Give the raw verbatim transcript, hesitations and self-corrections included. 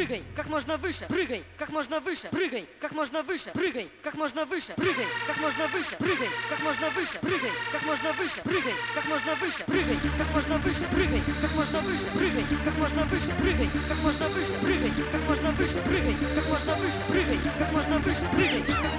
прыгай, как можно выше, прыгай, как можно выше, прыгай, как можно выше, прыгай, как можно выше, прыгай, как можно выше, прыгай, как можно выше, прыгай, как можно выше, прыгай, как можно выше, прыгай, как можно выше, прыгай, как можно выше, прыгай, как можно выше, прыгай, как можно выше, прыгай, как можно выше, прыгай, как можно выше, прыгай, как можно выше, прыгай, как